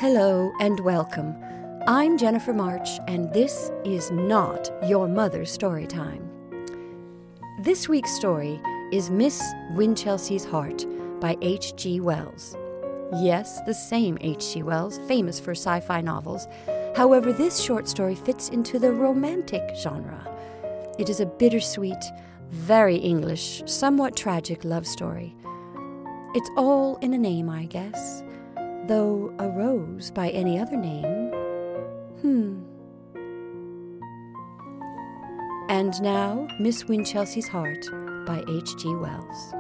Hello and welcome. I'm Jennifer March, and this is not your mother's story time. This week's story is Miss Winchelsea's Heart by H.G. Wells. Yes, the same H.G. Wells, famous for sci-fi novels. However, this short story fits into the romantic genre. It is a bittersweet, very English, somewhat tragic love story. It's all in a name, I guess. Though a rose by any other name, And now, Miss Winchelsea's Heart by H.G. Wells.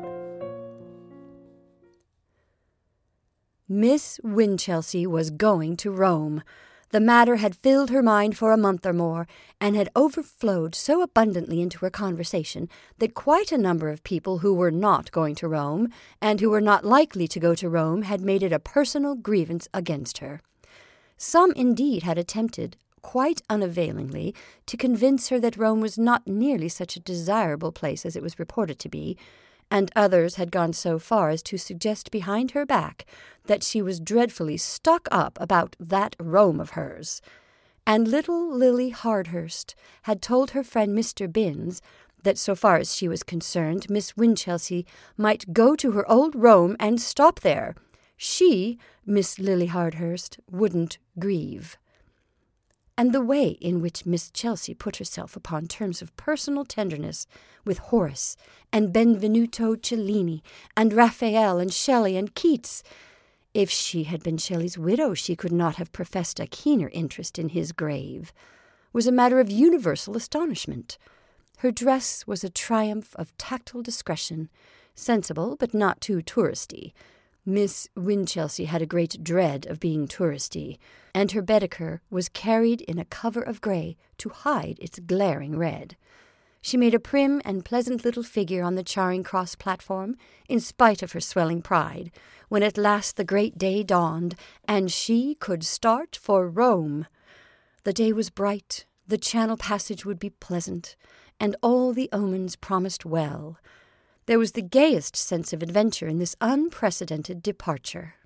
Miss Winchelsea was going to Rome. The matter had filled her mind for a month or more, and had overflowed so abundantly into her conversation that quite a number of people who were not going to Rome, and who were not likely to go to Rome, had made it a personal grievance against her. Some indeed had attempted, quite unavailingly, to convince her that Rome was not nearly such a desirable place as it was reported to be, and others had gone so far as to suggest behind her back that she was dreadfully stuck up about that Rome of hers. And little Lily Hardhurst had told her friend Mr. Binns that so far as she was concerned, Miss Winchelsea might go to her old Rome and stop there. She, Miss Lily Hardhurst, wouldn't grieve. And the way in which Miss Chelsea put herself upon terms of personal tenderness with Horace and Benvenuto Cellini and Raphael and Shelley and Keats. If she had been Shelley's widow, she could not have professed a keener interest in his grave, was a matter of universal astonishment. Her dress was a triumph of tactile discretion, sensible but not too touristy. Miss Winchelsea had a great dread of being touristy, and her Baedeker was carried in a cover of grey to hide its glaring red. She made a prim and pleasant little figure on the Charing Cross platform, in spite of her swelling pride, when at last the great day dawned, and she could start for Rome. The day was bright, the Channel passage would be pleasant, and all the omens promised well. There was the gayest sense of adventure in this unprecedented departure.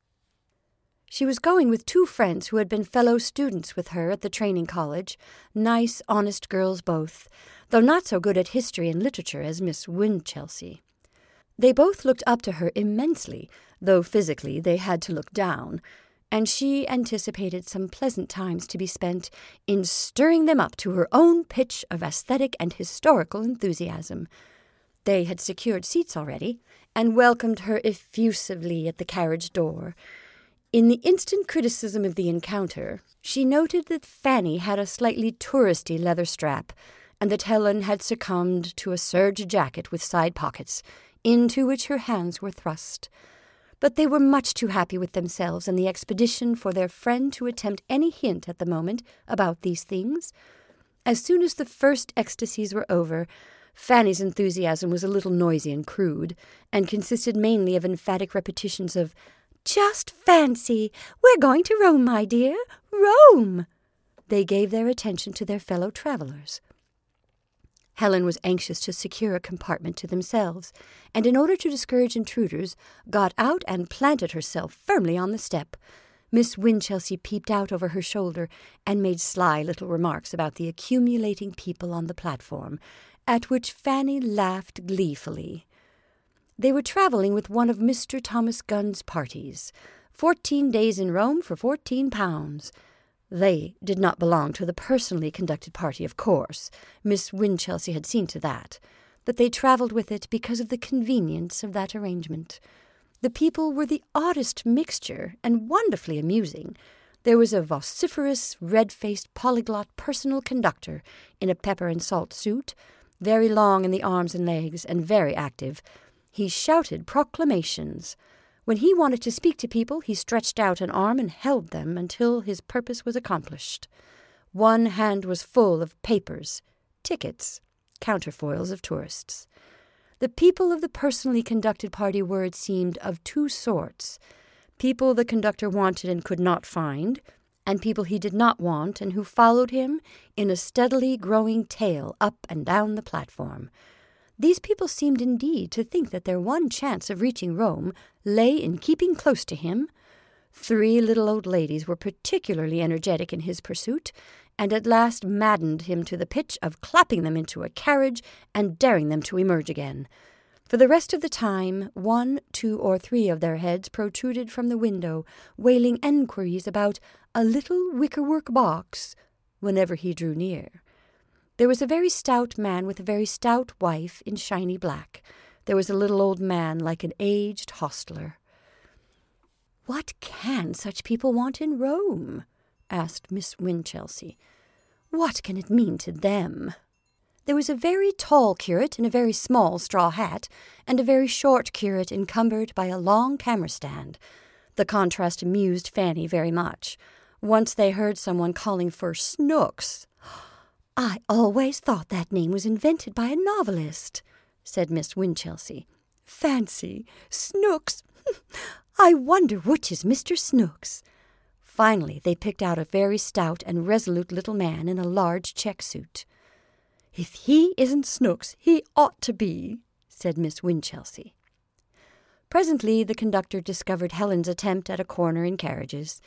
She was going with two friends who had been fellow students with her at the training college, nice, honest girls both, though not so good at history and literature as Miss Winchelsea. They both looked up to her immensely, though physically they had to look down, and she anticipated some pleasant times to be spent in stirring them up to her own pitch of aesthetic and historical enthusiasm. They had secured seats already, and welcomed her effusively at the carriage door. In the instant criticism of the encounter, she noted that Fanny had a slightly touristy leather strap, and that Helen had succumbed to a serge jacket with side pockets, into which her hands were thrust. But they were much too happy with themselves and the expedition for their friend to attempt any hint at the moment about these things. As soon as the first ecstasies were over, Fanny's enthusiasm was a little noisy and crude, and consisted mainly of emphatic repetitions of, "Just fancy! We're going to Rome, my dear! Rome!" They gave their attention to their fellow travellers. Helen was anxious to secure a compartment to themselves, and in order to discourage intruders, got out and planted herself firmly on the step. Miss Winchelsea peeped out over her shoulder and made sly little remarks about the accumulating people on the platform, at which Fanny laughed gleefully. They were travelling with one of Mr. Thomas Gunn's parties, 14 days in Rome for £14. They did not belong to the personally conducted party, of course. Miss Winchelsea had seen to that, but they travelled with it because of the convenience of that arrangement. The people were the oddest mixture, and wonderfully amusing. There was a vociferous, red-faced, polyglot personal conductor in a pepper-and-salt suit, very long in the arms and legs, and very active. He shouted proclamations. When he wanted to speak to people, he stretched out an arm and held them until his purpose was accomplished. One hand was full of papers, tickets, counterfoils of tourists. The people of the personally conducted party were, it seemed, of two sorts: people the conductor wanted and could not find, and people he did not want and who followed him in a steadily growing tail up and down the platform. These people seemed indeed to think that their one chance of reaching Rome lay in keeping close to him. 3 little old ladies were particularly energetic in his pursuit, and at last maddened him to the pitch of clapping them into a carriage and daring them to emerge again. For the rest of the time, 1, 2, or 3 of their heads protruded from the window, wailing enquiries about a little wickerwork box whenever he drew near. There was a very stout man with a very stout wife in shiny black. There was a little old man like an aged hostler. "What can such people want in Rome?" asked Miss Winchelsea. "What can it mean to them?" There was a very tall curate in a very small straw hat, and a very short curate encumbered by a long camera stand. The contrast amused Fanny very much. Once they heard someone calling for Snooks. "I always thought that name was invented by a novelist," said Miss Winchelsea. "Fancy, Snooks! I wonder which is Mr. Snooks." Finally, they picked out a very stout and resolute little man in a large check suit. "If he isn't Snooks, he ought to be," said Miss Winchelsea. Presently the conductor discovered Helen's attempt at a corner in carriages.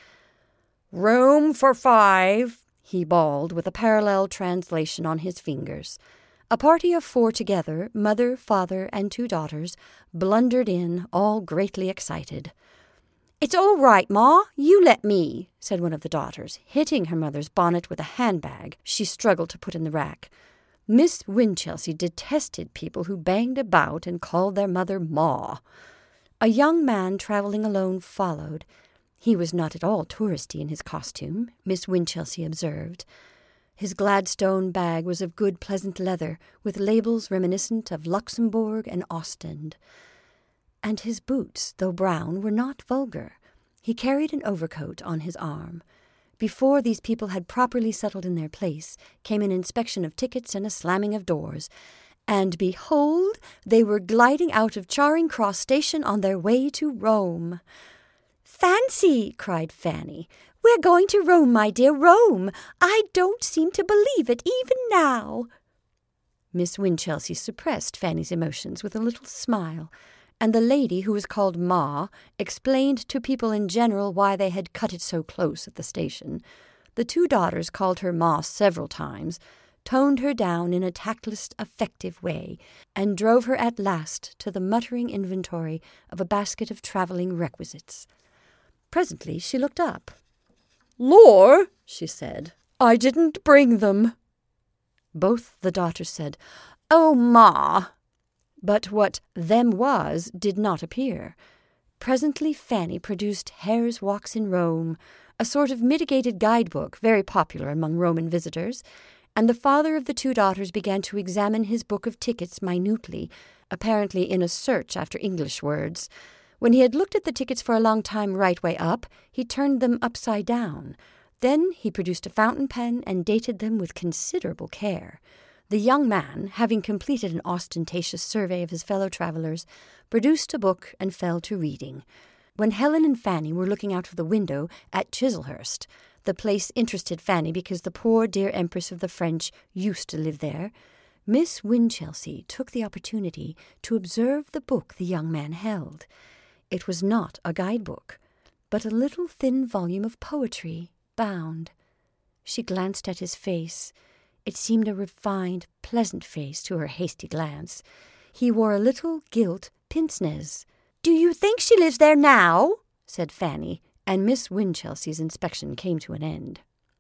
"Room for 5, he bawled, with a parallel translation on his fingers. A party of 4 together, mother, father, and 2 daughters, blundered in, all greatly excited. "It's all right, Ma, you let me," said one of the daughters, hitting her mother's bonnet with a handbag she struggled to put in the rack. Miss Winchelsea detested people who banged about and called their mother Ma. A young man travelling alone followed. He was not at all touristy in his costume, Miss Winchelsea observed. His Gladstone bag was of good pleasant leather, with labels reminiscent of Luxembourg and Ostend. And his boots, though brown, were not vulgar. He carried an overcoat on his arm. Before these people had properly settled in their place, came an inspection of tickets and a slamming of doors. And behold, they were gliding out of Charing Cross Station on their way to Rome. "Fancy!" cried Fanny. "We're going to Rome, my dear, Rome! I don't seem to believe it even now." Miss Winchelsea suppressed Fanny's emotions with a little smile, and the lady, who was called Ma, explained to people in general why they had cut it so close at the station. The 2 daughters called her Ma several times, toned her down in a tactless, effective way, and drove her at last to the muttering inventory of a basket of travelling requisites. Presently she looked up. "Lor," she said, "I didn't bring them." Both the daughters said, "Oh, Ma." But what "them" was did not appear. Presently Fanny produced Hare's Walks in Rome, a sort of mitigated guidebook very popular among Roman visitors, and the father of the 2 daughters began to examine his book of tickets minutely, apparently in a search after English words. When he had looked at the tickets for a long time right way up, he turned them upside down. Then he produced a fountain pen and dated them with considerable care. The young man, having completed an ostentatious survey of his fellow travellers, produced a book and fell to reading. When Helen and Fanny were looking out of the window at Chislehurst, the place interested Fanny because the poor dear Empress of the French used to live there, Miss Winchelsea took the opportunity to observe the book the young man held. It was not a guidebook, but a little thin volume of poetry, bound. She glanced at his face. It seemed a refined, pleasant face to her hasty glance. He wore a little gilt pince-nez. "Do you think she lives there now?" said Fanny, and Miss Winchelsea's inspection came to an end.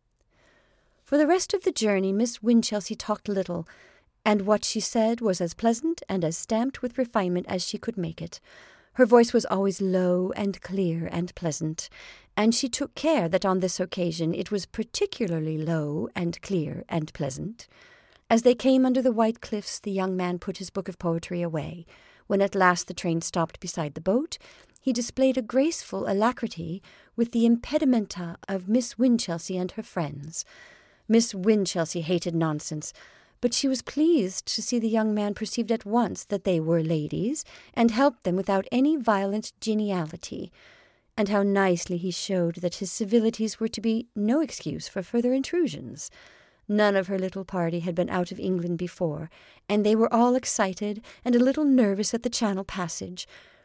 For the rest of the journey Miss Winchelsea talked little, and what she said was as pleasant and as stamped with refinement as she could make it. Her voice was always low and clear and pleasant, and she took care that on this occasion it was particularly low and clear and pleasant. As they came under the white cliffs, the young man put his book of poetry away. When at last the train stopped beside the boat, he displayed a graceful alacrity with the impedimenta of Miss Winchelsea and her friends. Miss Winchelsea hated nonsense, but she was pleased to see the young man perceived at once that they were ladies, and helped them without any violent geniality, and how nicely he showed that his civilities were to be no excuse for further intrusions. None of her little party had been out of England before, and they were all excited and a little nervous at the Channel passage.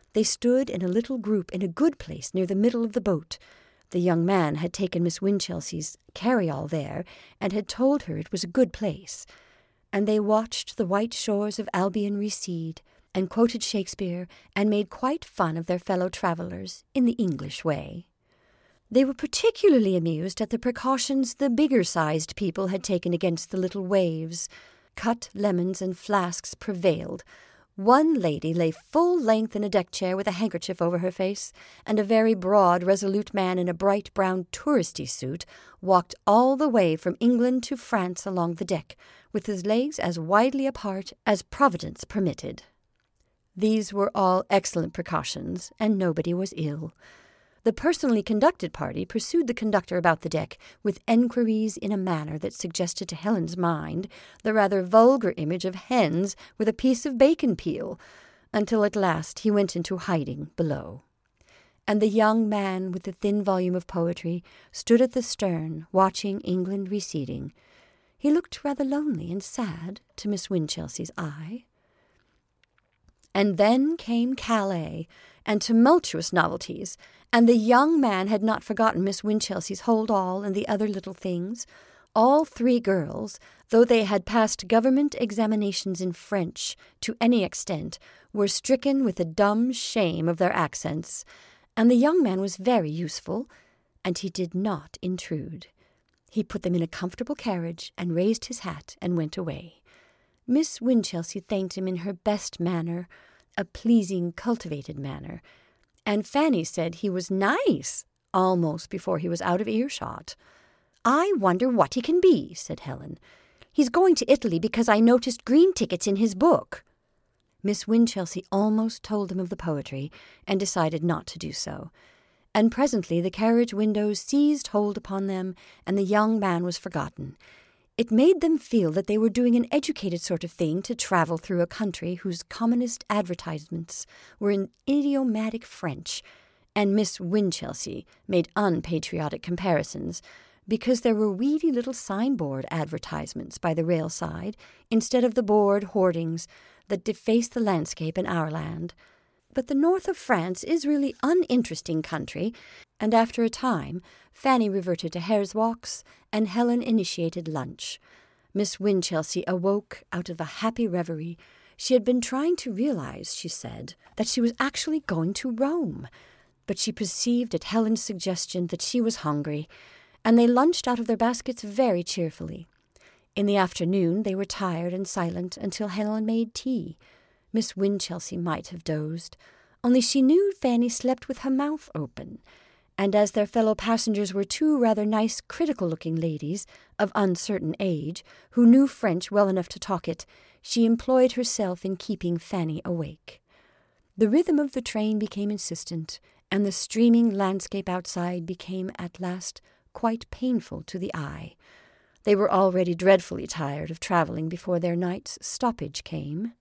They stood in a little group in a good place near the middle of the boat. The young man had taken Miss Winchelsea's carry-all there, and had told her it was a good place. And they watched the white shores of Albion recede, and quoted Shakespeare, and made quite fun of their fellow travellers in the English way. They were particularly amused at the precautions the bigger-sized people had taken against the little waves. Cut lemons and flasks prevailed. One lady lay full length in a deck chair with a handkerchief over her face, and a very broad, resolute man in a bright brown touristy suit walked all the way from England to France along the deck, with his legs as widely apart as Providence permitted. These were all excellent precautions, and nobody was ill. The personally conducted party pursued the conductor about the deck with enquiries in a manner that suggested to Helen's mind the rather vulgar image of hens with a piece of bacon peel, until at last he went into hiding below. And the young man with the thin volume of poetry stood at the stern, watching England receding. He looked rather lonely and sad to Miss Winchelsea's eye. And then came Calais, and tumultuous novelties, and the young man had not forgotten Miss Winchelsea's hold-all and the other little things. All three girls, though they had passed government examinations in French to any extent, were stricken with the dumb shame of their accents, and the young man was very useful, and he did not intrude. He put them in a comfortable carriage, and raised his hat, and went away. Miss Winchelsea thanked him in her best manner, a pleasing, cultivated manner, and Fanny said he was nice, almost before he was out of earshot. "I wonder what he can be," said Helen. "He's going to Italy because I noticed green tickets in his book." Miss Winchelsea almost told him of the poetry, and decided not to do so. And presently the carriage windows seized hold upon them, and the young man was forgotten. It made them feel that they were doing an educated sort of thing to travel through a country whose commonest advertisements were in idiomatic French, and Miss Winchelsea made unpatriotic comparisons, because there were weedy little signboard advertisements by the rail side, instead of the board hoardings that deface the landscape in our land. But the north of France is really uninteresting country, and after a time Fanny reverted to hare's walks, and Helen initiated lunch. Miss Winchelsea awoke out of a happy reverie. She had been trying to realize, she said, that she was actually going to Rome, but she perceived at Helen's suggestion that she was hungry, and they lunched out of their baskets very cheerfully. In the afternoon they were tired and silent until Helen made tea. Miss Winchelsea might have dozed, only she knew Fanny slept with her mouth open, and as their fellow passengers were two rather nice, critical-looking ladies of uncertain age, who knew French well enough to talk it, she employed herself in keeping Fanny awake. The rhythm of the train became insistent, and the streaming landscape outside became at last quite painful to the eye. They were already dreadfully tired of travelling before their night's stoppage came.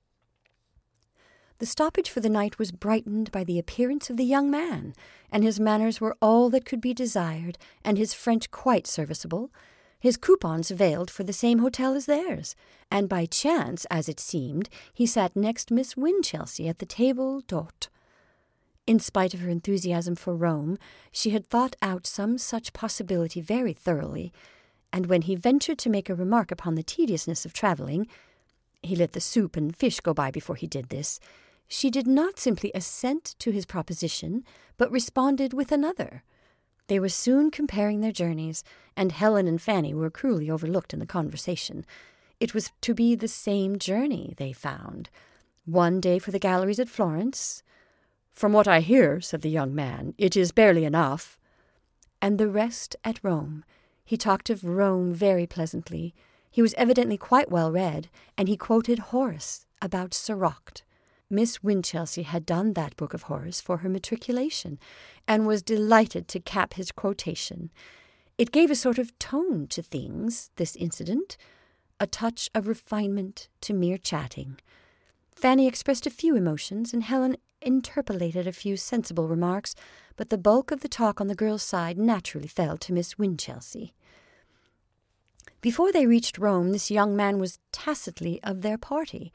The stoppage for the night was brightened by the appearance of the young man, and his manners were all that could be desired, and his French quite serviceable. His coupons availed for the same hotel as theirs, and by chance, as it seemed, he sat next Miss Winchelsea at the table d'hôte. In spite of her enthusiasm for Rome, she had thought out some such possibility very thoroughly, and when he ventured to make a remark upon the tediousness of travelling, he let the soup and fish go by before he did this, she did not simply assent to his proposition, but responded with another. They were soon comparing their journeys, and Helen and Fanny were cruelly overlooked in the conversation. It was to be the same journey, they found. One day for the galleries at Florence. "From what I hear," said the young man, "it is barely enough." And the rest at Rome. He talked of Rome very pleasantly. He was evidently quite well read, and he quoted Horace about Soracte. Miss Winchelsea had done that book of Horace for her matriculation, and was delighted to cap his quotation. It gave a sort of tone to things, this incident, a touch of refinement to mere chatting. Fanny expressed a few emotions, and Helen interpolated a few sensible remarks, but the bulk of the talk on the girls' side naturally fell to Miss Winchelsea. Before they reached Rome, this young man was tacitly of their party.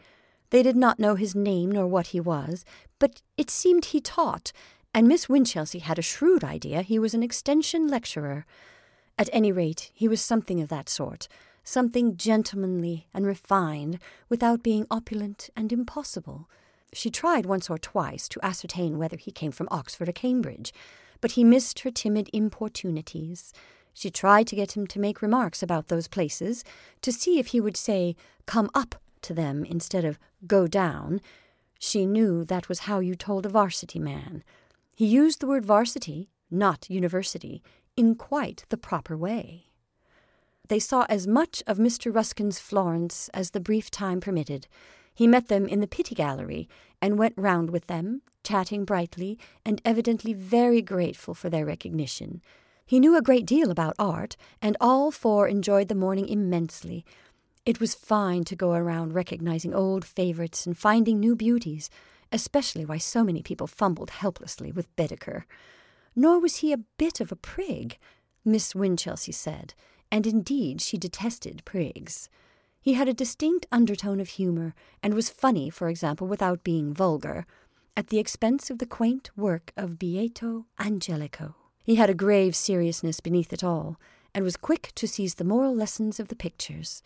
They did not know his name nor what he was, but it seemed he taught, and Miss Winchelsea had a shrewd idea he was an extension lecturer. At any rate, he was something of that sort, something gentlemanly and refined, without being opulent and impossible. She tried once or twice to ascertain whether he came from Oxford or Cambridge, but he missed her timid importunities. She tried to get him to make remarks about those places, to see if he would say, "Come up" to them instead of "go down." She knew that was how you told a varsity man. He used the word varsity, not university, in quite the proper way. They saw as much of Mr. Ruskin's Florence as the brief time permitted. He met them in the Pitti Gallery and went round with them, chatting brightly and evidently very grateful for their recognition. He knew a great deal about art, and all four enjoyed the morning immensely. It was fine to go around recognizing old favorites and finding new beauties, especially why so many people fumbled helplessly with Baedeker. Nor was he a bit of a prig, Miss Winchelsea said, and indeed she detested prigs. He had a distinct undertone of humour, and was funny, for example, without being vulgar, at the expense of the quaint work of Beato Angelico. He had a grave seriousness beneath it all, and was quick to seize the moral lessons of the pictures.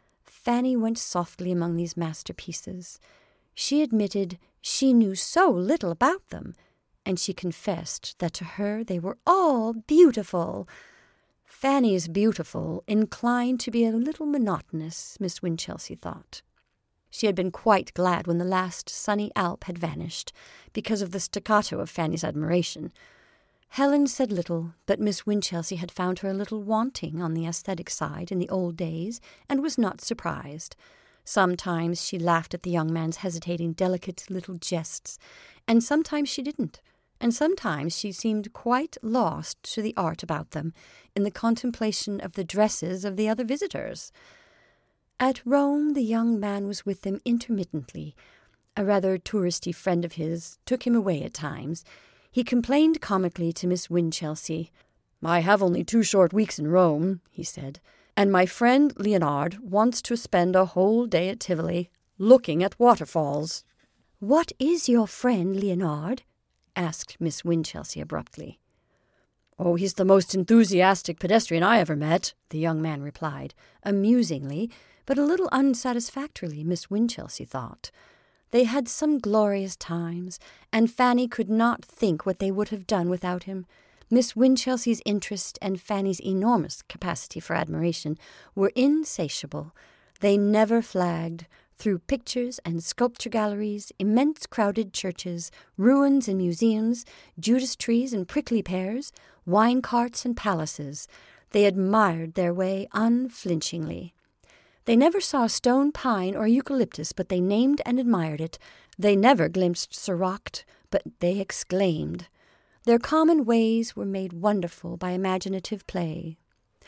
Fanny went softly among these masterpieces. She admitted she knew so little about them, and she confessed that to her they were all beautiful. Fanny's beautiful inclined to be a little monotonous, Miss Winchelsea thought. She had been quite glad when the last sunny Alp had vanished, because of the staccato of Fanny's admiration. Helen said little, but Miss Winchelsea had found her a little wanting on the aesthetic side in the old days, and was not surprised. Sometimes she laughed at the young man's hesitating, delicate little jests, and sometimes she didn't, and sometimes she seemed quite lost to the art about them, in the contemplation of the dresses of the other visitors. At Rome the young man was with them intermittently. A rather touristy friend of his took him away at times. He complained comically to Miss Winchelsea. "I have only 2 short weeks in Rome," he said, "and my friend Leonard wants to spend a whole day at Tivoli, looking at waterfalls." "What is your friend Leonard?" asked Miss Winchelsea abruptly. "Oh, he's the most enthusiastic pedestrian I ever met," the young man replied, amusingly, but a little unsatisfactorily, Miss Winchelsea thought. They had some glorious times, and Fanny could not think what they would have done without him. Miss Winchelsea's interest and Fanny's enormous capacity for admiration were insatiable. They never flagged. Through pictures and sculpture galleries, immense crowded churches, ruins and museums, Judas trees and prickly pears, wine carts and palaces, they admired their way unflinchingly. They never saw a stone pine or eucalyptus, but they named and admired it. They never glimpsed Soracte, but they exclaimed. Their common ways were made wonderful by imaginative play.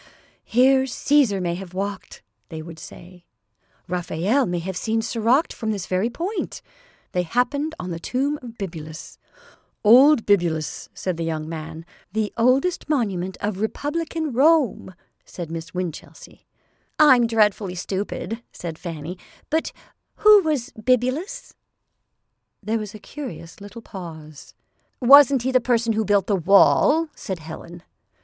"Here Caesar may have walked," they would say. "Raphael may have seen Soracte from this very point. They happened on the tomb of Bibulus." "Old Bibulus," said the young man. "The oldest monument of Republican Rome," said Miss Winchelsea. "I'm dreadfully stupid," said Fanny, "but who was Bibulus?" There was a curious little pause. "Wasn't he the person who built the wall?" said Helen.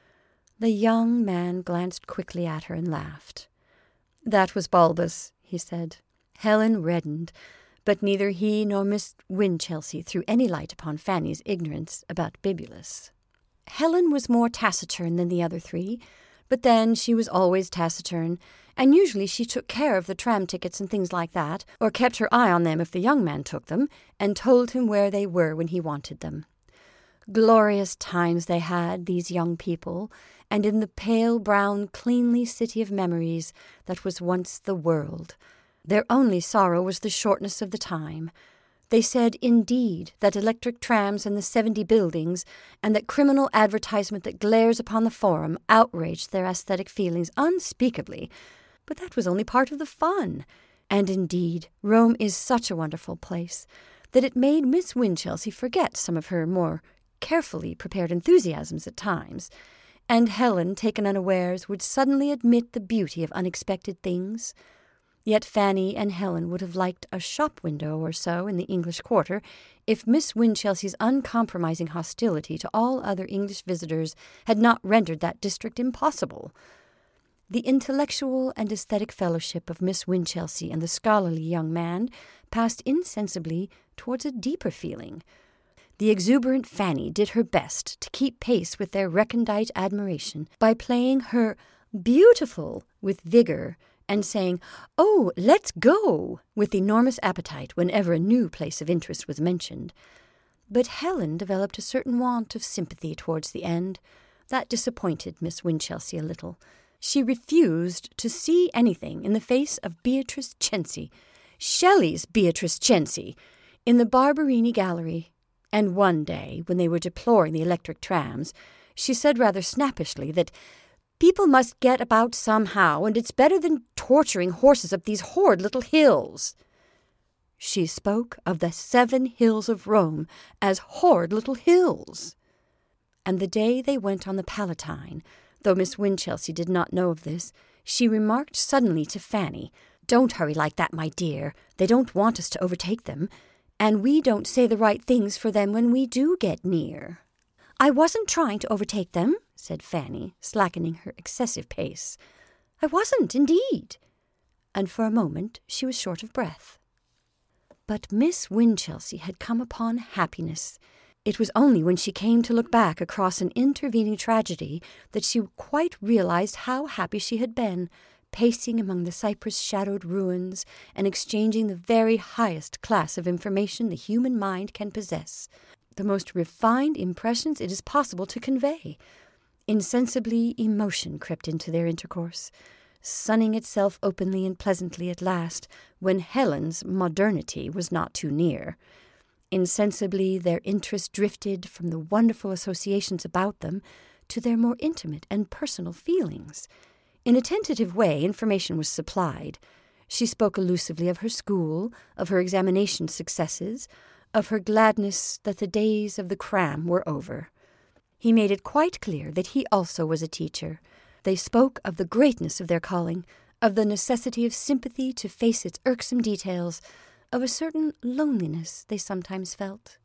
The young man glanced quickly at her and laughed. "That was Balbus," he said. Helen reddened, but neither he nor Miss Winchelsea threw any light upon Fanny's ignorance about Bibulus. Helen was more taciturn than the other 3, but then she was always taciturn, and usually she took care of the tram tickets and things like that, or kept her eye on them if the young man took them, and told him where they were when he wanted them. Glorious times they had, these young people, and in the pale brown cleanly city of memories that was once the world. Their only sorrow was the shortness of the time. They said, indeed, that electric trams and the 70 buildings, and that criminal advertisement that glares upon the Forum outraged their aesthetic feelings unspeakably, but that was only part of the fun. And indeed, Rome is such a wonderful place that it made Miss Winchelsea forget some of her more carefully prepared enthusiasms at times, and Helen, taken unawares, would suddenly admit the beauty of unexpected things. Yet Fanny and Helen would have liked a shop window or so in the English Quarter if Miss Winchelsea's uncompromising hostility to all other English visitors had not rendered that district impossible. The intellectual and aesthetic fellowship of Miss Winchelsea and the scholarly young man passed insensibly towards a deeper feeling. The exuberant Fanny did her best to keep pace with their recondite admiration by playing her beautiful with vigor and saying, "Oh, let's go," with enormous appetite whenever a new place of interest was mentioned. But Helen developed a certain want of sympathy towards the end. That disappointed Miss Winchelsea a little. She refused to see anything in the face of Beatrice Cenci, Shelley's Beatrice Cenci, in the Barberini Gallery. And one day, when they were deploring the electric trams, she said rather snappishly that people must get about somehow, and it's better than torturing horses up these horrid little hills. She spoke of the 7 hills of Rome as horrid little hills. And the day they went on the Palatine, though Miss Winchelsea did not know of this, she remarked suddenly to Fanny, "Don't hurry like that, my dear. They don't want us to overtake them, and we don't say the right things for them when we do get near." "I wasn't trying to overtake them," said Fanny, slackening her excessive pace. "I wasn't, indeed." And for a moment she was short of breath. But Miss Winchelsea had come upon happiness. It was only when she came to look back across an intervening tragedy that she quite realized how happy she had been, pacing among the cypress-shadowed ruins and exchanging the very highest class of information the human mind can possess, the most refined impressions it is possible to convey. Insensibly emotion crept into their intercourse, sunning itself openly and pleasantly at last when Helen's modernity was not too near. Insensibly their interest drifted from the wonderful associations about them to their more intimate and personal feelings. In a tentative way, information was supplied. She spoke allusively of her school, of her examination successes, of her gladness that the days of the cram were over. He made it quite clear that he also was a teacher. They spoke of the greatness of their calling, of the necessity of sympathy to face its irksome details, of a certain loneliness they sometimes felt.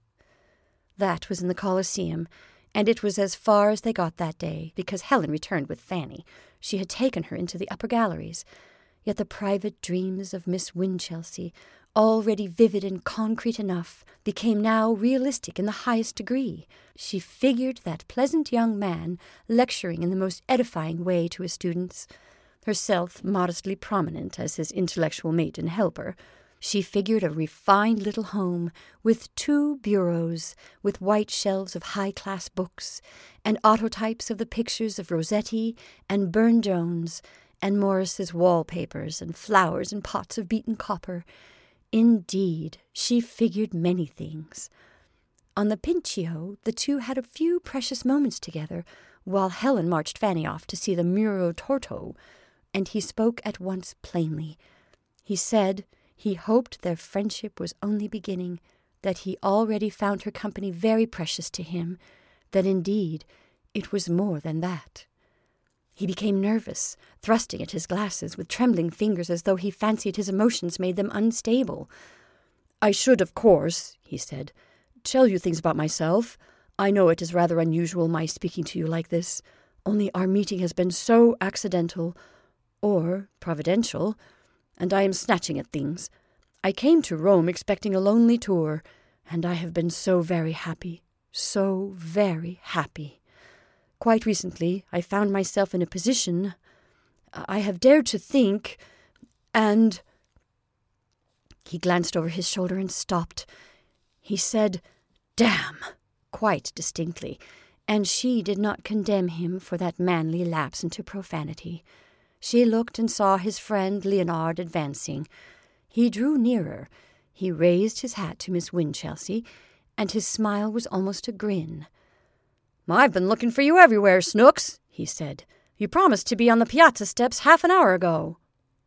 That was in the Colosseum, and it was as far as they got that day, because Helen returned with Fanny. She had taken her into the upper galleries. Yet the private dreams of Miss Winchelsea, already vivid and concrete enough, became now realistic in the highest degree. She figured that pleasant young man lecturing in the most edifying way to his students, herself modestly prominent as his intellectual mate and helper. She figured a refined little home with 2 bureaus, with white shelves of high-class books, and autotypes of the pictures of Rossetti and Burne-Jones, and Morris's wallpapers, and flowers in pots of beaten copper. Indeed, she figured many things. On the Pincio, the two had a few precious moments together, while Helen marched Fanny off to see the Muro Torto, and he spoke at once plainly. He said he hoped their friendship was only beginning, that he already found her company very precious to him, that indeed it was more than that. He became nervous, thrusting at his glasses with trembling fingers as though he fancied his emotions made them unstable. "I should, of course," he said, "tell you things about myself. I know it is rather unusual my speaking to you like this, only our meeting has been so accidental, or providential, and I am snatching at things. I came to Rome expecting a lonely tour, and I have been so very happy, so very happy. Quite recently I found myself in a position. I have dared to think, and—" He glanced over his shoulder and stopped. He said, "Damn," quite distinctly, and she did not condemn him for that manly lapse into profanity. She looked and saw his friend Leonard advancing. He drew nearer. He raised his hat to Miss Winchelsea, and his smile was almost a grin. "I've been looking for you everywhere, Snooks," he said. "You promised to be on the piazza steps half an hour ago."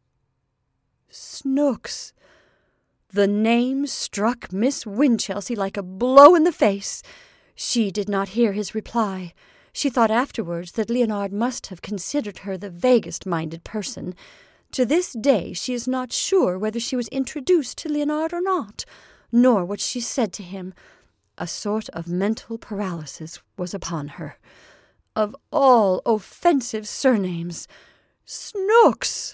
Snooks! The name struck Miss Winchelsea like a blow in the face. She did not hear his reply. She thought afterwards that Leonard must have considered her the vaguest-minded person. To this day she is not sure whether she was introduced to Leonard or not, nor what she said to him. A sort of mental paralysis was upon her. Of all offensive surnames, Snooks!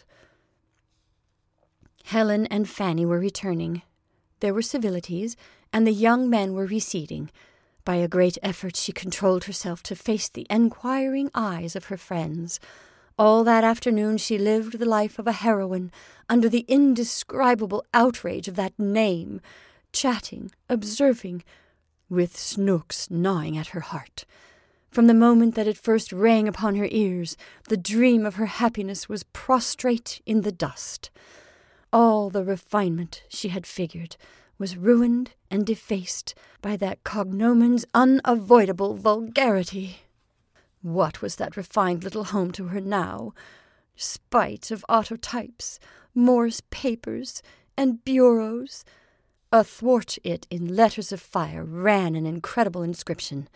Helen and Fanny were returning. There were civilities, and the young men were receding. By a great effort she controlled herself to face the enquiring eyes of her friends. All that afternoon she lived the life of a heroine under the indescribable outrage of that name, chatting, observing, with Snooks gnawing at her heart. From the moment that it first rang upon her ears, the dream of her happiness was prostrate in the dust. All the refinement she had figured was ruined and defaced by that cognomen's unavoidable vulgarity. What was that refined little home to her now? Spite of autotypes, Morse papers, and bureaus. Athwart it, in letters of fire, ran an incredible inscription: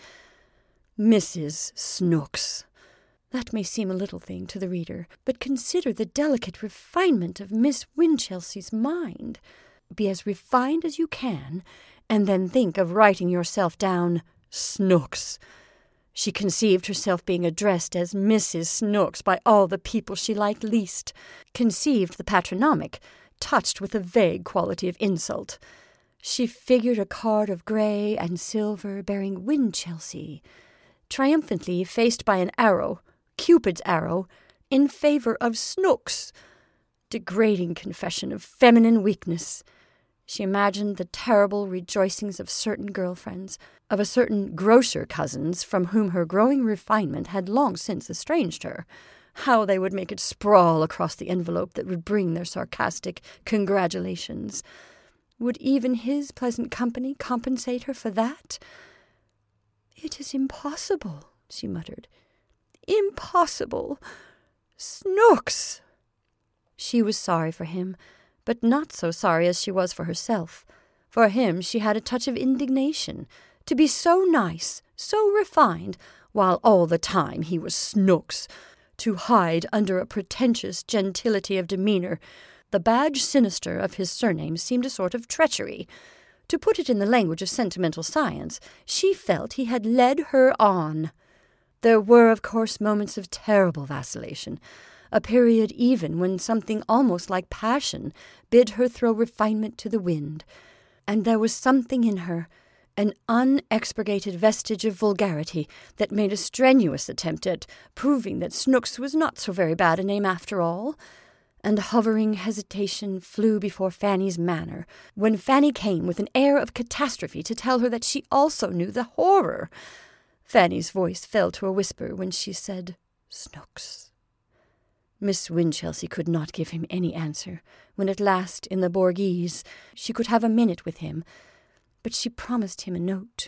Mrs. Snooks. That may seem a little thing to the reader, but consider the delicate refinement of Miss Winchelsea's mind. Be as refined as you can, and then think of writing yourself down Snooks. She conceived herself being addressed as Mrs. Snooks by all the people she liked least, conceived the patronymic, touched with a vague quality of insult. She figured a card of grey and silver bearing Winchelsea, triumphantly faced by an arrow, Cupid's arrow, in favour of Snooks. Degrading confession of feminine weakness. She imagined the terrible rejoicings of certain girlfriends, of a certain grocer cousins from whom her growing refinement had long since estranged her. How they would make it sprawl across the envelope that would bring their sarcastic congratulations. Would even his pleasant company compensate her for that? "It is impossible," she muttered. "Impossible! Snooks!" She was sorry for him, but not so sorry as she was for herself. For him she had a touch of indignation. To be so nice, so refined, while all the time he was Snooks. To hide under a pretentious gentility of demeanour. The badge sinister of his surname seemed a sort of treachery. To put it in the language of sentimental science, she felt he had led her on. There were, of course, moments of terrible vacillation, a period even when something almost like passion bid her throw refinement to the wind. And there was something in her, an unexpurgated vestige of vulgarity, that made a strenuous attempt at proving that Snooks was not so very bad a name after all. And hovering hesitation flew before Fanny's manner, when Fanny came with an air of catastrophe to tell her that she also knew the horror. Fanny's voice fell to a whisper when she said, Snooks. Miss Winchelsea could not give him any answer, when at last, in the Borghese, she could have a minute with him, but she promised him a note.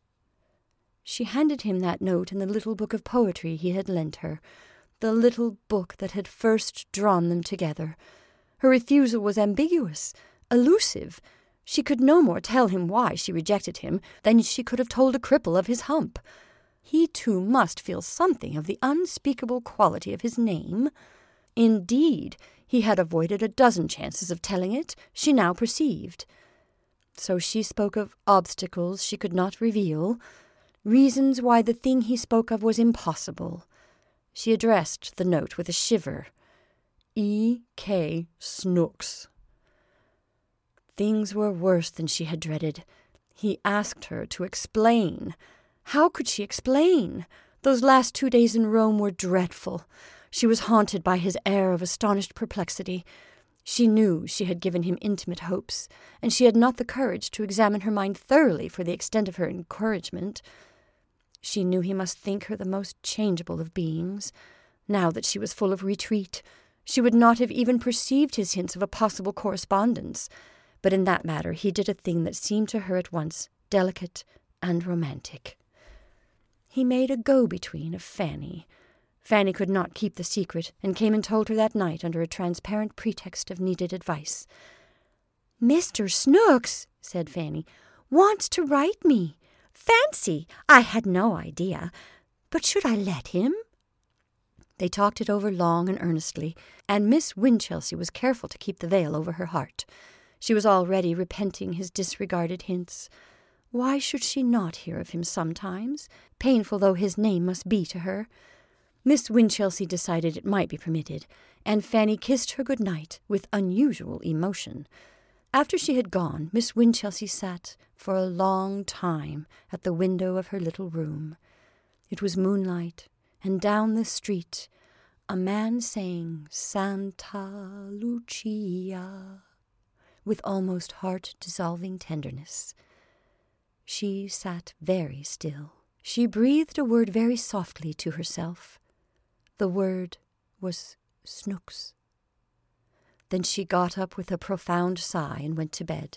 She handed him that note in the little book of poetry he had lent her, the little book that had first drawn them together. Her refusal was ambiguous, elusive. She could no more tell him why she rejected him than she could have told a cripple of his hump. He too must feel something of the unspeakable quality of his name. Indeed, he had avoided a dozen chances of telling it, she now perceived. So she spoke of obstacles she could not reveal, reasons why the thing he spoke of was impossible. She addressed the note with a shiver. E.K. Snooks. Things were worse than she had dreaded. He asked her to explain. How could she explain? Those last 2 days in Rome were dreadful. She was haunted by his air of astonished perplexity. She knew she had given him intimate hopes, and she had not the courage to examine her mind thoroughly for the extent of her encouragement. She knew he must think her the most changeable of beings. Now that she was full of retreat, she would not have even perceived his hints of a possible correspondence. But in that matter he did a thing that seemed to her at once delicate and romantic. He made a go-between of Fanny. Fanny could not keep the secret, and came and told her that night under a transparent pretext of needed advice. "Mr. Snooks," said Fanny, "wants to write me. Fancy! I had no idea. But should I let him?" They talked it over long and earnestly, and Miss Winchelsea was careful to keep the veil over her heart. She was already repenting his disregarded hints. Why should she not hear of him sometimes, painful though his name must be to her? Miss Winchelsea decided it might be permitted, and Fanny kissed her good night with unusual emotion. After she had gone, Miss Winchelsea sat for a long time at the window of her little room. It was moonlight, and down the street a man sang Santa Lucia with almost heart-dissolving tenderness. She sat very still. She breathed a word very softly to herself. The word was Snooks. Then she got up with a profound sigh and went to bed.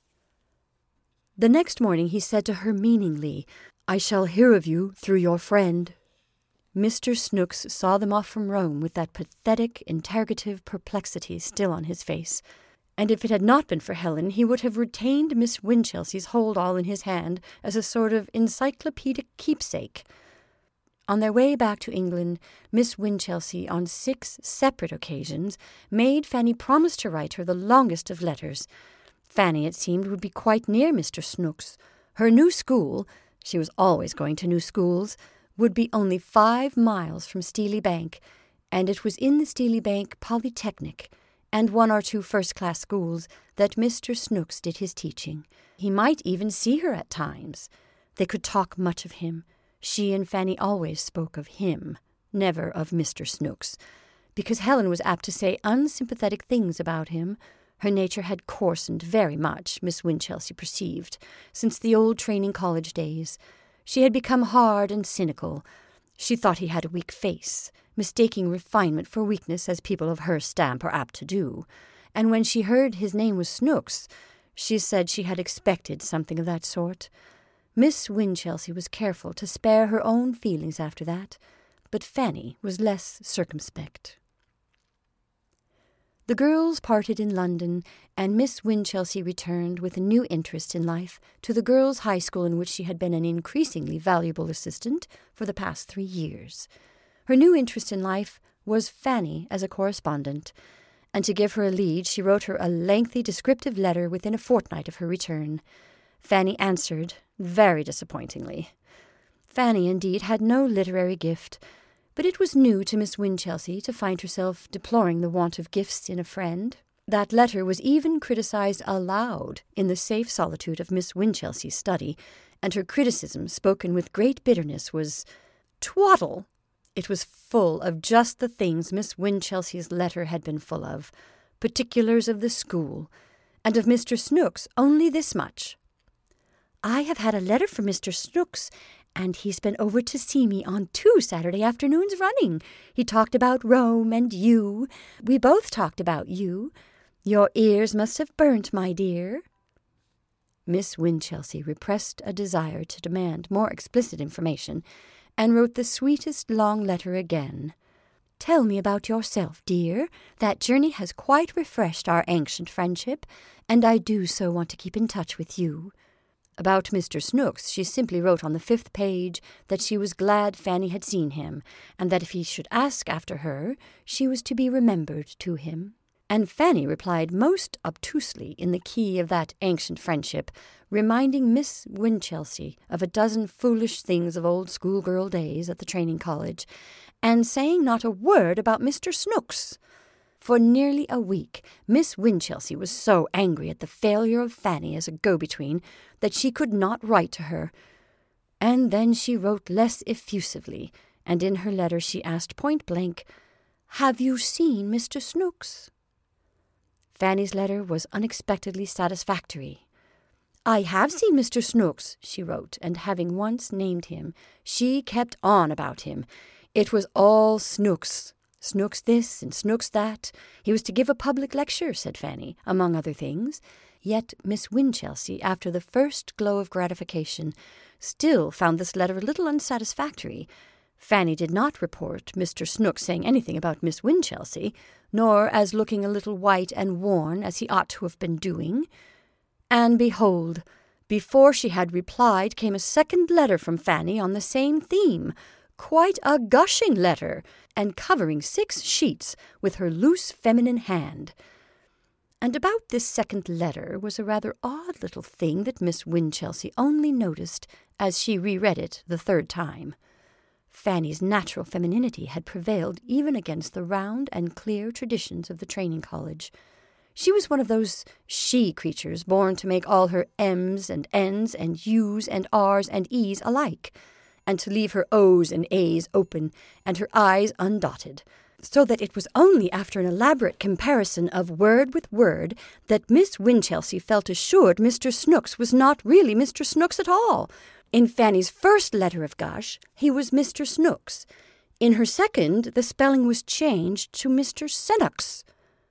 The next morning he said to her meaningly, "I shall hear of you through your friend." Mr. Snooks saw them off from Rome with that pathetic, interrogative perplexity still on his face, and if it had not been for Helen, he would have retained Miss Winchelsea's hold-all in his hand as a sort of encyclopedic keepsake. On their way back to England, Miss Winchelsea, on 6 separate occasions, made Fanny promise to write her the longest of letters. Fanny, it seemed, would be quite near Mr. Snooks. Her new school, she was always going to new schools, would be only 5 miles from Steely Bank, and it was in the Steely Bank Polytechnic and 1 or 2 first-class schools that Mr. Snooks did his teaching. He might even see her at times. They could talk much of him. She and Fanny always spoke of him, never of Mr. Snooks, because Helen was apt to say unsympathetic things about him. Her nature had coarsened very much, Miss Winchelsea perceived, since the old training college days. She had become hard and cynical. She thought he had a weak face, mistaking refinement for weakness as people of her stamp are apt to do, and when she heard his name was Snooks, she said she had expected something of that sort. Miss Winchelsea was careful to spare her own feelings after that, but Fanny was less circumspect. The girls parted in London, and Miss Winchelsea returned with a new interest in life to the girls' high school in which she had been an increasingly valuable assistant for the past 3 years. Her new interest in life was Fanny as a correspondent, and to give her a lead, she wrote her a lengthy descriptive letter within a fortnight of her return. Fanny answered very disappointingly. Fanny, indeed, had no literary gift, but it was new to Miss Winchelsea to find herself deploring the want of gifts in a friend. That letter was even criticized aloud in the safe solitude of Miss Winchelsea's study, and her criticism, spoken with great bitterness, was twaddle. It was full of just the things Miss Winchelsea's letter had been full of, particulars of the school, and of Mr. Snooks only this much. "I have had a letter from Mr. Snooks, and he's been over to see me on 2 Saturday afternoons running. He talked about Rome and you. We both talked about you. Your ears must have burnt, my dear." Miss Winchelsea repressed a desire to demand more explicit information, and wrote the sweetest long letter again. "Tell me about yourself, dear. That journey has quite refreshed our ancient friendship, and I do so want to keep in touch with you." About Mr. Snooks, she simply wrote on the 5th page that she was glad Fanny had seen him, and that if he should ask after her, she was to be remembered to him. And Fanny replied most obtusely in the key of that ancient friendship, reminding Miss Winchelsea of a dozen foolish things of old schoolgirl days at the training college, and saying not a word about Mr. Snooks. For nearly a week, Miss Winchelsea was so angry at the failure of Fanny as a go-between that she could not write to her. And then she wrote less effusively, and in her letter she asked point-blank, "Have you seen Mr. Snooks?" Fanny's letter was unexpectedly satisfactory. "I have seen Mr. Snooks," she wrote, and having once named him, she kept on about him. It was all Snooks. Snooks this and Snooks that. He was to give a public lecture, said Fanny, among other things. Yet Miss Winchelsea, after the first glow of gratification, still found this letter a little unsatisfactory. Fanny did not report Mr. Snooks saying anything about Miss Winchelsea, nor as looking a little white and worn as he ought to have been doing. And behold, before she had replied came a second letter from Fanny on the same theme, quite a gushing letter, and covering 6 sheets with her loose feminine hand. And about this second letter was a rather odd little thing that Miss Winchelsea only noticed as she reread it the 3rd time. Fanny's natural femininity had prevailed even against the round and clear traditions of the training college. She was one of those she creatures born to make all her M's and N's and U's and R's and E's alike, and to leave her O's and A's open and her I's undotted, so that it was only after an elaborate comparison of word with word that Miss Winchelsea felt assured Mr. Snooks was not really Mr. Snooks at all. In Fanny's first letter of gush, he was Mr. Snooks. In her second, the spelling was changed to Mr. Sennox.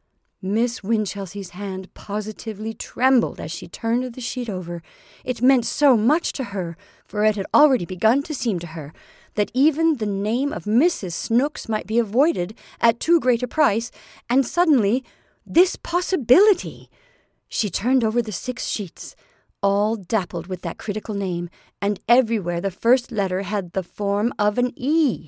Miss Winchelsea's hand positively trembled as she turned the sheet over. It meant so much to her, for it had already begun to seem to her that even the name of Mrs. Snooks might be avoided at too great a price, and suddenly this possibility. She turned over the 6 sheets, all dappled with that critical name, and everywhere the first letter had the form of an E.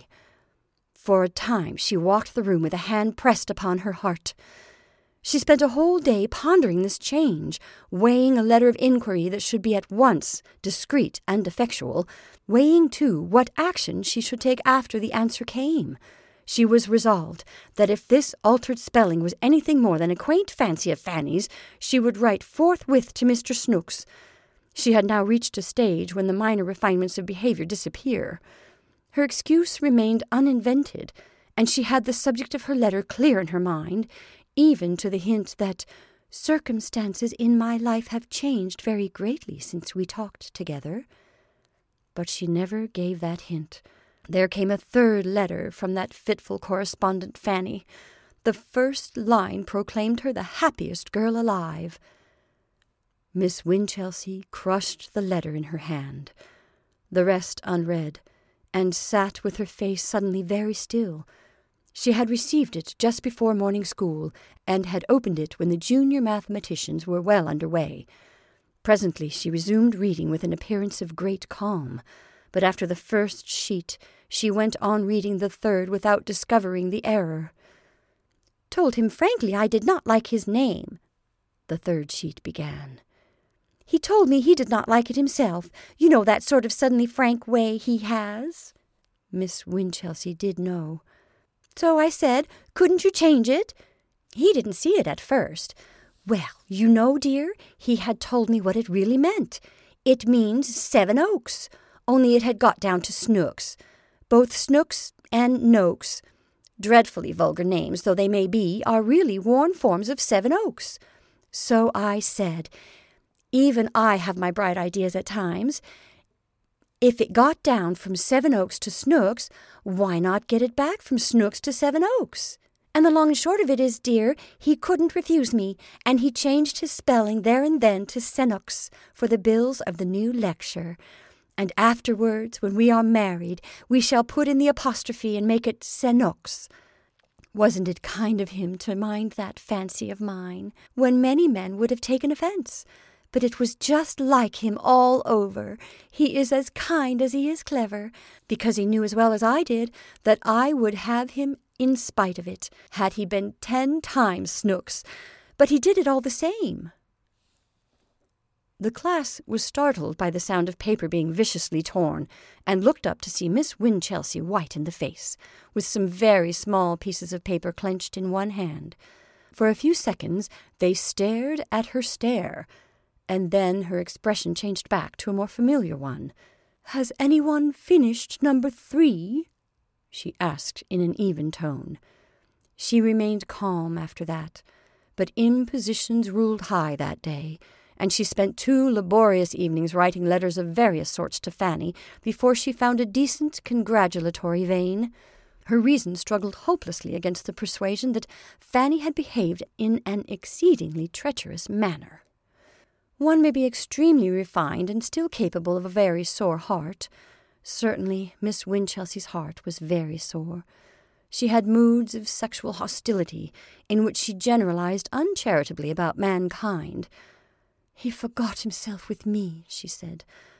For a time she walked the room with a hand pressed upon her heart. She spent a whole day pondering this change, weighing a letter of inquiry that should be at once discreet and effectual, weighing, too, what action she should take after the answer came. She was resolved that if this altered spelling was anything more than a quaint fancy of Fanny's, she would write forthwith to Mr. Snooks. She had now reached a stage when the minor refinements of behaviour disappear. Her excuse remained uninvented, and she had the subject of her letter clear in her mind, even to the hint that circumstances in my life have changed very greatly since we talked together. But she never gave that hint. There came a 3rd letter from that fitful correspondent Fanny. The first line proclaimed her the happiest girl alive. Miss Winchelsea crushed the letter in her hand, the rest unread, and sat with her face suddenly very still. She had received it just before morning school, and had opened it when the junior mathematicians were well under way. Presently she resumed reading with an appearance of great calm, but after the first sheet she went on reading the 3rd without discovering the error. "Told him frankly I did not like his name," the 3rd sheet began. "He told me he did not like it himself. You know that sort of suddenly frank way he has?" Miss Winchelsea did know. "So I said, couldn't you change it? He didn't see it at first. Well, you know, dear, he had told me what it really meant. It means 7 Oaks, only it had got down to Snooks. Both Snooks and Noakes, dreadfully vulgar names though they may be, are really worn forms of 7 Oaks. So I said, even I have my bright ideas at times. If it got down from 7 Oaks to Snooks, why not get it back from Snooks to 7 Oaks? And the long and short of it is, dear, he couldn't refuse me, and he changed his spelling there and then to Sennox for the bills of the new lecture. And afterwards, when we are married, we shall put in the apostrophe and make it Sennox. Wasn't it kind of him to mind that fancy of mine, when many men would have taken offence? But it was just like him all over. He is as kind as he is clever, because he knew as well as I did that I would have him in spite of it, had he been 10 times Snooks. But he did it all the same." The class was startled by the sound of paper being viciously torn, and looked up to see Miss Winchelsea white in the face, with some very small pieces of paper clenched in one hand. For a few seconds they stared at her stare, and then her expression changed back to a more familiar one. "Has anyone finished number 3? She asked in an even tone. She remained calm after that, but impositions ruled high that day, and she spent 2 laborious evenings writing letters of various sorts to Fanny before she found a decent congratulatory vein. Her reason struggled hopelessly against the persuasion that Fanny had behaved in an exceedingly treacherous manner. One may be extremely refined and still capable of a very sore heart. Certainly Miss Winchelsea's heart was very sore. She had moods of sexual hostility, in which she generalized uncharitably about mankind. "He forgot himself with me," she said.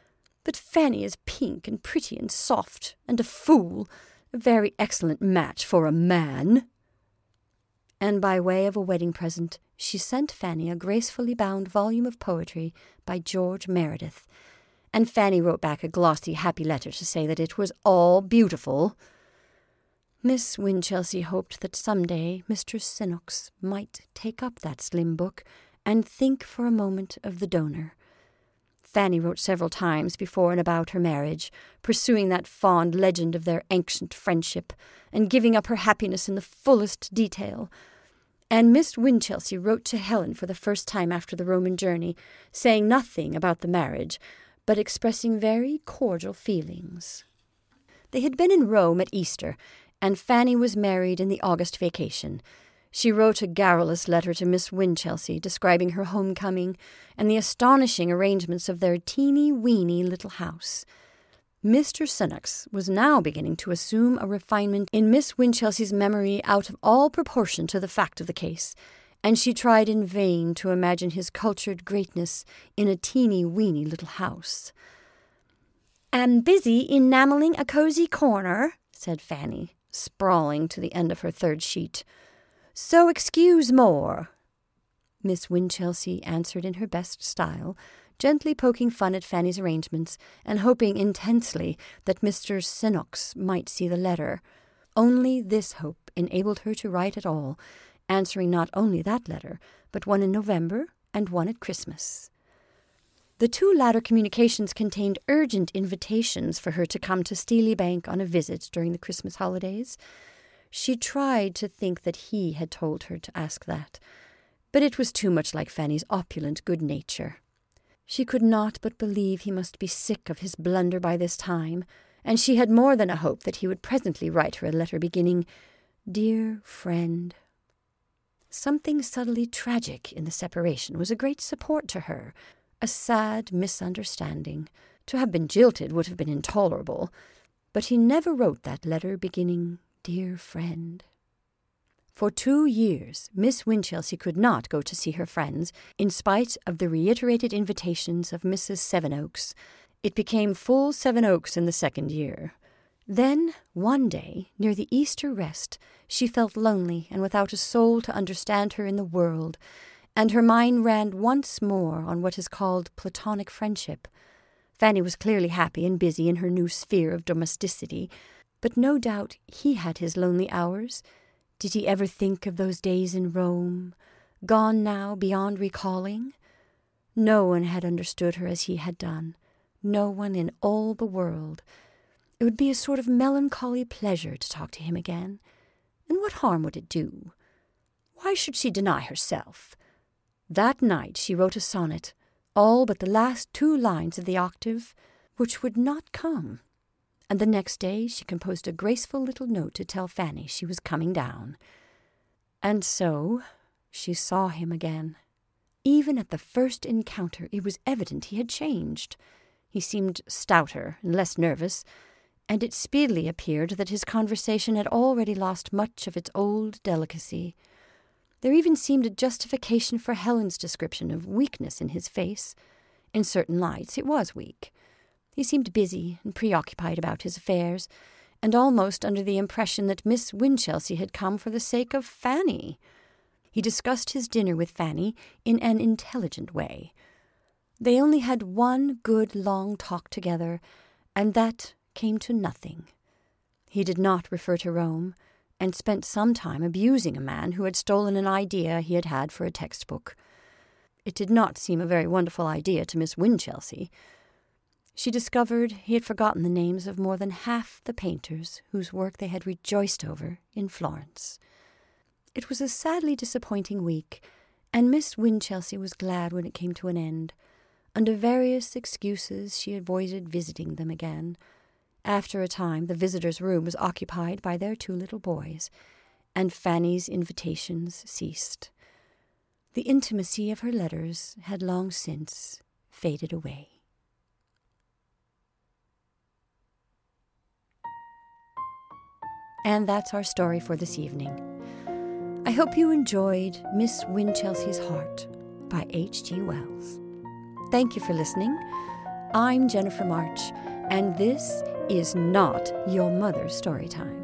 But Fanny is pink and pretty and soft, and a fool, a very excellent match for a man." And by way of a wedding present, she sent Fanny a gracefully bound volume of poetry by George Meredith, and Fanny wrote back a glossy, happy letter to say that it was all beautiful. Miss Winchelsea hoped that some day Mr. Sinnox might take up that slim book and think for a moment of the donor. Fanny wrote several times before and about her marriage, pursuing that fond legend of their ancient friendship, and giving up her happiness in the fullest detail. And Miss Winchelsea wrote to Helen for the first time after the Roman journey, saying nothing about the marriage, but expressing very cordial feelings. They had been in Rome at Easter, and Fanny was married in the August vacation. She wrote a garrulous letter to Miss Winchelsea describing her homecoming and the astonishing arrangements of their teeny-weeny little house. Mr. Sinnox was now beginning to assume a refinement in Miss Winchelsea's memory out of all proportion to the fact of the case, and she tried in vain to imagine his cultured greatness in a teeny-weeny little house. "Am busy enamelling a cosy corner," said Fanny, sprawling to the end of her third sheet. "So excuse more." Miss Winchelsea answered in her best style, gently poking fun at Fanny's arrangements, and hoping intensely that Mr. Sinnox might see the letter. Only this hope enabled her to write at all, answering not only that letter, but one in November and one at Christmas. The two latter communications contained urgent invitations for her to come to Steely Bank on a visit during the Christmas holidays. She tried to think that he had told her to ask that, but it was too much like Fanny's opulent good nature. She could not but believe he must be sick of his blunder by this time, and she had more than a hope that he would presently write her a letter beginning, "Dear friend." Something subtly tragic in the separation was a great support to her, a sad misunderstanding. To have been jilted would have been intolerable, but he never wrote that letter beginning, "Dear friend." For 2 years, Miss Winchelsea could not go to see her friends, in spite of the reiterated invitations of Mrs. Sevenoaks. It became full Sevenoaks in the 2nd year. Then, one day, near the Easter rest, she felt lonely and without a soul to understand her in the world, and her mind ran once more on what is called platonic friendship. Fanny was clearly happy and busy in her new sphere of domesticity, but no doubt he had his lonely hours. Did he ever think of those days in Rome, gone now beyond recalling? No one had understood her as he had done, no one in all the world. It would be a sort of melancholy pleasure to talk to him again. And what harm would it do? Why should she deny herself? That night she wrote a sonnet, all but the last 2 lines of the octave, which would not come. And the next day she composed a graceful little note to tell Fanny she was coming down. And so she saw him again. Even at the first encounter it was evident he had changed. He seemed stouter and less nervous, and it speedily appeared that his conversation had already lost much of its old delicacy. There even seemed a justification for Helen's description of weakness in his face. In certain lights it was weak. He seemed busy and preoccupied about his affairs, and almost under the impression that Miss Winchelsea had come for the sake of Fanny. He discussed his dinner with Fanny in an intelligent way. They only had one good long talk together, and that came to nothing. He did not refer to Rome, and spent some time abusing a man who had stolen an idea he had had for a textbook. It did not seem a very wonderful idea to Miss Winchelsea. She discovered he had forgotten the names of more than half the painters whose work they had rejoiced over in Florence. It was a sadly disappointing week, and Miss Winchelsea was glad when it came to an end. Under various excuses she avoided visiting them again. After a time the visitors' room was occupied by their 2 little boys, and Fanny's invitations ceased. The intimacy of her letters had long since faded away. And that's our story for this evening. I hope you enjoyed Miss Winchelsea's Heart by H.G. Wells. Thank you for listening. I'm Jennifer March, and this is not your mother's story time.